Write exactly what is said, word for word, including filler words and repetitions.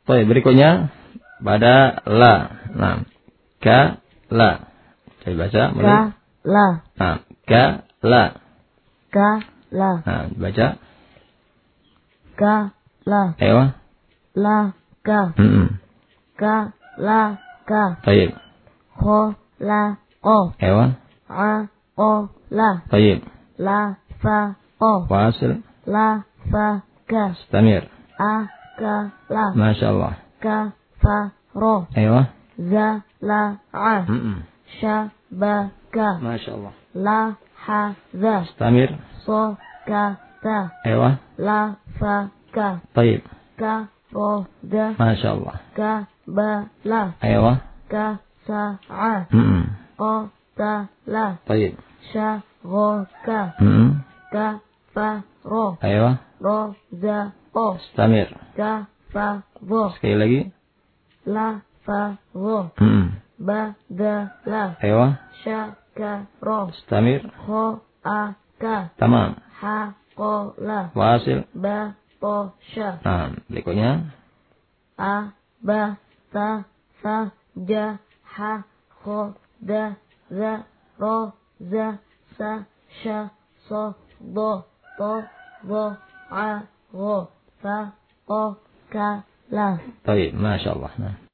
Baik, berikutnya pada la. Nah, ka la. Saya baca mulai. Ka la. Nah, ka la. Ka la. Nah, baca. Ka la. Ayo. La ka. Hmm. Ka la ka. Baik. Kho la o. Ayo. A o la. Baik. La fa o. Wasil. La fa ka. Istamir. A ka la. Masya Allah. Ka fa ro. Ayo. Za la a. Hmm. Sha ba ka. Masya Allah. La ha za. Istamir. So ka ta. Ayo. La fa ka. Baik. Ka ro da. Masya Allah. Ka ba la. Ayo. Ka sa a. Hmm. O ta la. Baik. Sha ro ka. Hmm. Ka fa ro. Ayo. Ro za o. Istamir. Ka fa ro. Sekali lagi. La fa ro. Hmm. Ba da la. Ayo. Sha ka ro. Istamir. Kho a ka. Tamam. Ha ko la. Wasil. Ba to sha. Nah, berikutnya. A ba ta sa ja ha kho da za ro za sa sha so do to ro a ro fa o ka la. Baik, Masya Allah. Nah.